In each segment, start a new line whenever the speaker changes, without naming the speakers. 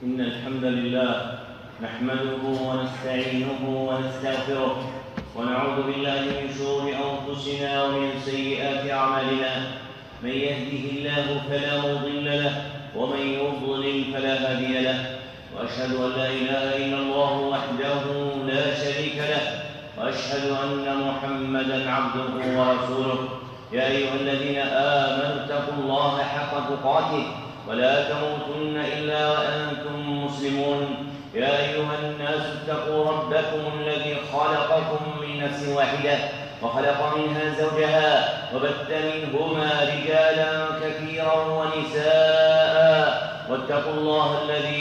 إن الحمد لله نحمده ونستعينه ونستغفره ونعوذ بالله من شرور أنفسنا ومن سيئات أعمالنا. من يهده الله فلا مضل له ومن يضلل فلا هادي له، وأشهد أن لا إله إلا الله وحده لا شريك له، وأشهد أن محمدًا عبده ورسوله. يا أيها الذين آمنوا اتقوا الله حق تقاته ولا تموتن إلا وأنتم مسلمون. يا أيها الناس اتقوا ربكم الذي خلقكم من نفس واحدة وخلق منها زوجها وبث منهما رجالا كثيرا ونساء، واتقوا الله الذي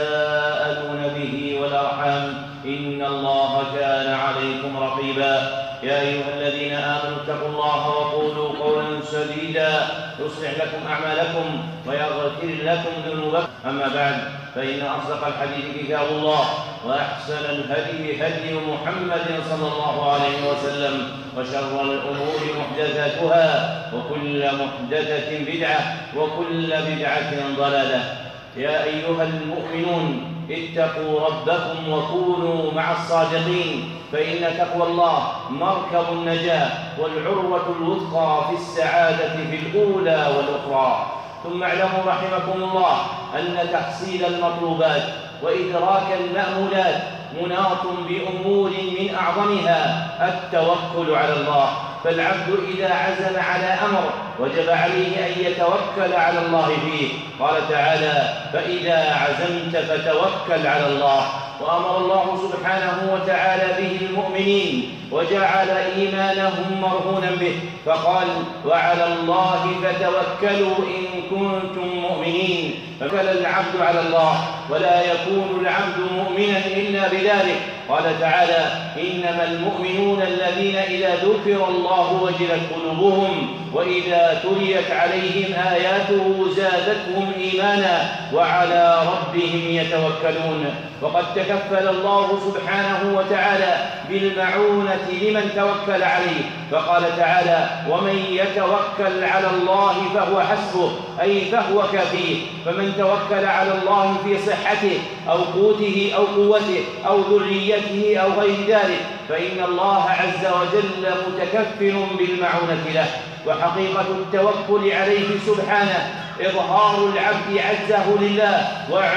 تساءلون به والأرحام إن الله كان عليكم رقيبا. يا أيها الذين آمنوا اتقوا الله وقولوا قولا سديدا يصلح لكم أعمالكم ويغفر لكم ذنوبكم. أما بعد، فإن أصدق الحديث كتاب الله، وأحسن الهدي هدي محمد صلى الله عليه وسلم، وشر الأمور محدثاتها، وكل محدثة بدعة، وكل بدعة ضلالة. يا أيها المؤمنون اتقوا ربكم وكونوا مع الصادقين، فإن تقوى الله مركب النجاة والعروة الوثقى في السعادة في الأولى والأخرى. ثم اعلموا رحمكم الله أن تحصيل المطلوبات وإدراك المأمولات مناط بأمور من أعظمها التوكل على الله. فالعبد إذا عزم على أمر وجب عليه أن يتوكل على الله فيه. قال تعالى: فإذا عزمت فتوكل على الله. وأمر الله سبحانه وتعالى به المؤمنين وجعل إيمانهم مرهونا به، فقال: وعلى الله فتوكلوا إن كنتم مؤمنين. فكل العبد على الله، ولا يكون العبد مؤمنا إلا بذلك. قال تعالى: إنما المؤمنون الذين إذا ذكر الله وجلت قلوبهم وإذا تليت عليهم آياته زادتهم إيمانا وعلى ربهم يتوكلون. وقد تكفل الله سبحانه وتعالى بالمعونة لمن توكل عليه، فقال تعالى: ومن يتوكل على الله فهو حسبه، أي فهو كافيه. فمن توكل على الله في صحته أو قوته أو قوته أو ذريته أو غير ذلك فإن الله عز وجل متكفل بالمعونة له. وحقيقة التوكل عليه سبحانه إظهار العبد عزه لله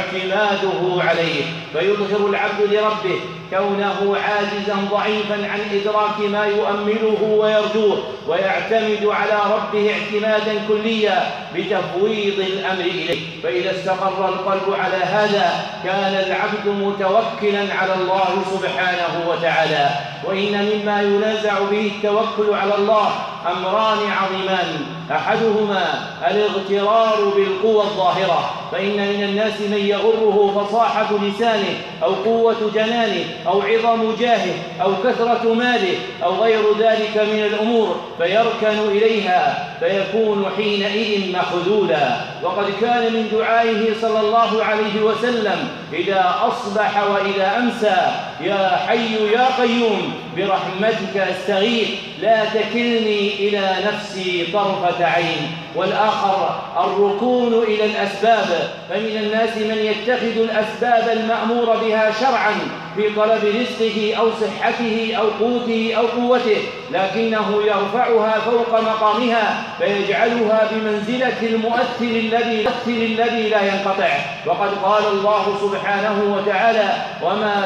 واعتماده عليه، فيظهر العبد لربه كونه عاجزا ضعيفا عن إدراك ما يؤمله ويرجوه، ويعتمد على ربه اعتمادا كليا بتفويض الأمر إليه. فإذا استقر القلب على هذا كان العبد متوكلا على الله سبحانه وتعالى. وإن مما ينازع به التوكل على الله أمران عظيمان: أحدهما الاغترار بالقوى الظاهرة، فإن من الناس من يغره فصاحة لسانه أو قوة جنانه أو عظم جاهه أو كثرة ماله أو غير ذلك من الأمور فيركن إليها فيكون حينئذ مخذولا. وقد كان من دعائه صلى الله عليه وسلم إذا أصبح وإذا أمسى: يا حي يا قيوم برحمتك أستغيث لا تكلني إلى نفسي طرفة عين. والآخر الركون إلى الأسباب، فمن الناس من يتخذ الأسباب المأمور بها شرعا في طلب رزقه أو صحته أو قوته أو قوته، لكنه يرفعها فوق مقامها فيجعلها بمنزلة المؤثر الذي لا ينقطع. وقد قال الله سبحانه وتعالى: وما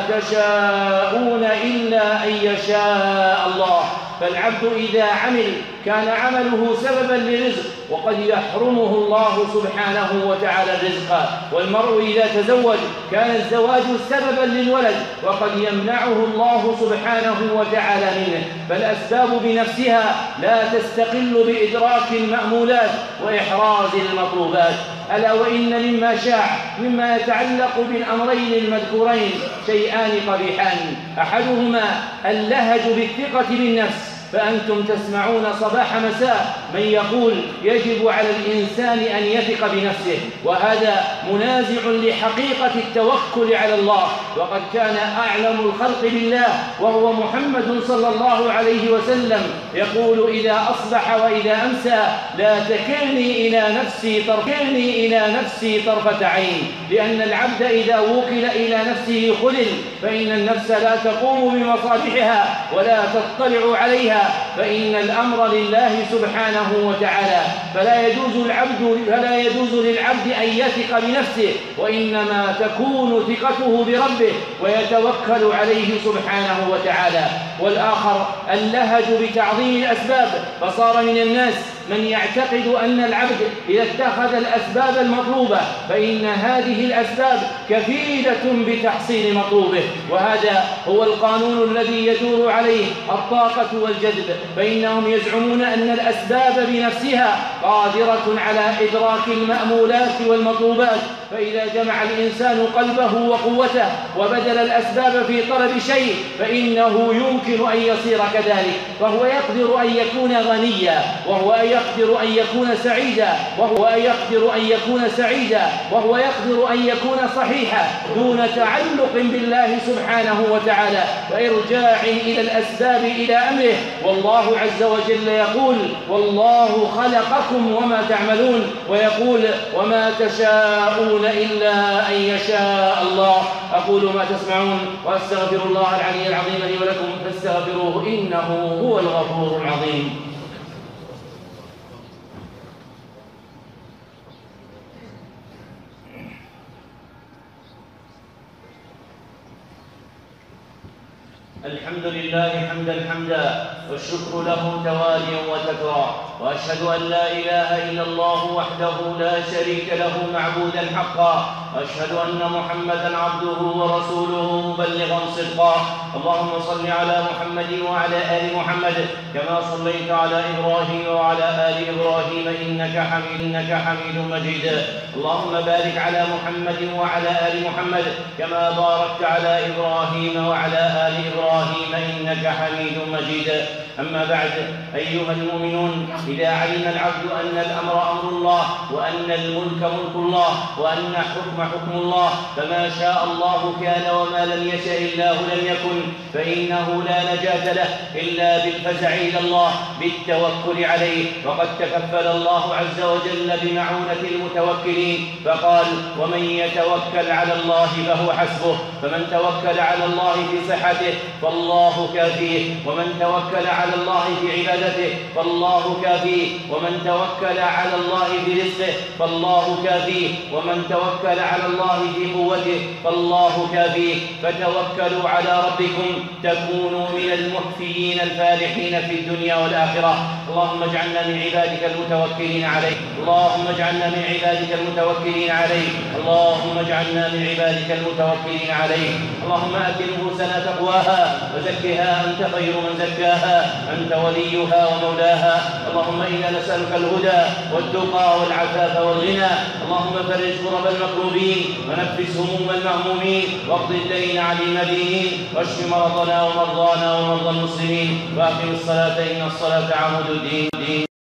تشاءون إلا أن يشاء الله. فالعبد إذا عمل كان عمله سببا لرزق، وقد يحرمه الله سبحانه وتعالى الرزق. والمرء إذا تزوج كان الزواج سببا للولد، وقد يمنعه الله سبحانه وتعالى منه. فالأسباب بنفسها لا تستقل بإدراك المأمولات وإحراز المطلوبات. ألا وإن مما شاع مما يتعلق بالأمرين المذكورين شيئان قبيحان: أحدهما اللهج بالثقة بالنفس،
فأنتم تسمعون صباح مساء من يقول يجب على الإنسان أن يثق بنفسه، وهذا منازع لحقيقة التوكل على الله. وقد كان أعلم الخلق بالله وهو محمد صلى الله عليه وسلم يقول إذا أصبح وإذا أمسى لا تكلني إلى نفسي طرفة عين، لأن العبد إذا وكل إلى نفسه خلل، فإن النفس لا تقوم بمصالحها ولا تطلع عليها، فإن الأمر لله سبحانه وتعالى، فلا يجوز للعبد أن يثق بنفسه، وإنما تكون ثقته بربه ويتوكل عليه سبحانه وتعالى. والآخر اللهج بتعظيم الأسباب، فصار من الناس من يعتقد أن العبد إذا اتخذ الأسباب المطلوبة فإن هذه الأسباب كفيلة بتحصيل مطلوبه، وهذا هو القانون الذي يدور عليه الطاقة والجذب، فإنهم يزعمون أن الأسباب بنفسها قادرة على إدراك المأمولات والمطلوبات، فإذا جمع الإنسان قلبه وقوته وبذل الأسباب في طلب شيء فإنه يمكن أن يصير كذلك، فهو يقدر أن يكون غنيا، وهو يقدر أن يكون سعيدا، وهو يقدر أن يكون صحيحا دون تعلق بالله سبحانه وتعالى وإرجاع إلى الأسباب إلى أمره. والله عز وجل يقول والله خلقكم وما تعملون، ويقول وما تشاءون إلا أن يشاء الله. أقول ما تسمعون وأستغفر الله العلي العظيم لي ولكم فاستغفروه إنه هو الغفور العظيم.
الحمد لله حمدا والشكر له تواليا وتكرارا، وأشهد أن لا إله إلا الله وحده لا شريك له معبودا حقا، وأشهد أن محمدا عبده ورسوله مبلغا صدقا. اللهم صل على محمد وعلى آل محمد كما صليت على إبراهيم وعلى آل إبراهيم إنك حميد مجيد. اللهم بارك على محمد وعلى آل محمد كما باركت على إبراهيم وعلى آل إبراهيم إنك حميد مجيد. أما بعد، أيها المؤمنون، إذا علم العبد أن الأمر أمر الله وأن الملك ملك الله وأن حكم الله، فما شاء الله كان وما لم يشأ الله لم يكن، فإنه لا نجاة له إلا بالفزع إلى الله بالتوكل عليه. وقد تكفل الله عز وجل بمعونة المتوكلين فقال ومن يتوكل على الله فهو حسبه. فمن توكل على الله في صحته فالله كافيه، ومن توكل على الله في عبادته فالله كافيه، ومن توكل على الله في رزقه فالله كافيه، ومن توكل على الله في قوته فالله كافيه. فتوكلوا على ربكم تكونوا من المحفيين الفالحين في الدنيا والآخرة. اللهم اجعلنا من عبادك المتوكلين عليك، اللهم اجعلنا من عبادك المتوكلين عليك، اللهم اجعلنا من عبادك المتوكلين عليك. اللهم آت نفوسنا تقواها وزكها أنت خير من زكاها، أنت وليها ومولاها. اللهم إنا نسألك الهدى والتقى والعفاف والغنى. اللهم فرج كرب المكروبين ونفس هموم المهمومين واقض الدين عن المدينين واشف مرضنا ومرضانا ومرضى المسلمين. وأقم الصلاة إن الصلاة عمود الدين.